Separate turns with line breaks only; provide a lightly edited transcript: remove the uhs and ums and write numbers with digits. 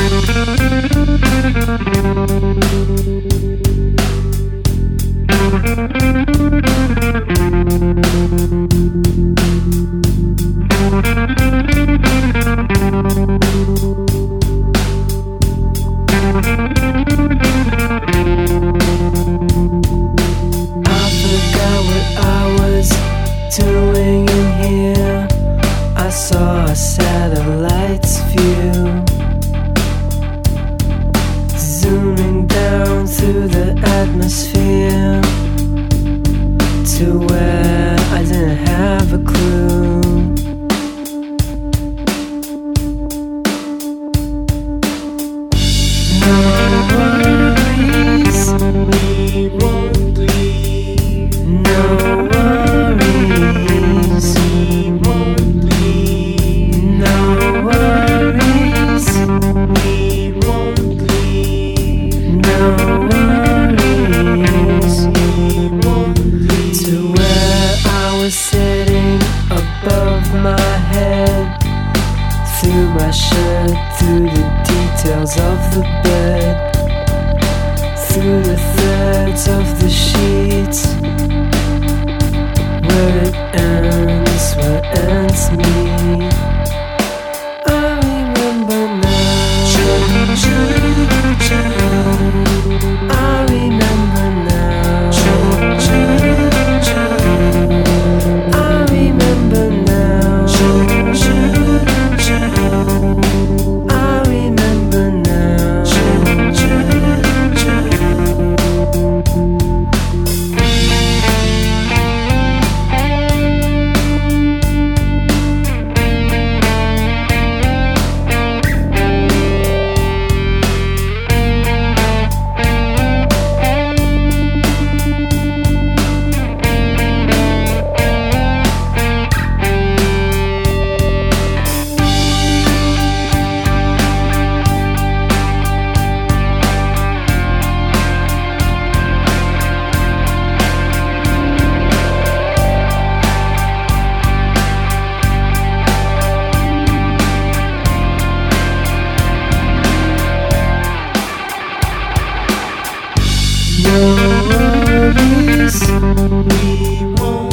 Doing in here, I saw a satellite's view, zooming down through the atmosphere to where I didn't have a clue. No worries, we won't leave. No worries, we won't leave. No worries, we won't leave. No worries, we won't leave. To where I was sitting above my head, through my shirt, through the details of the bed, through the threads of the sheets. Where it ends me. I remember now. I remember now. I remember now. I remember now. No worries, we won't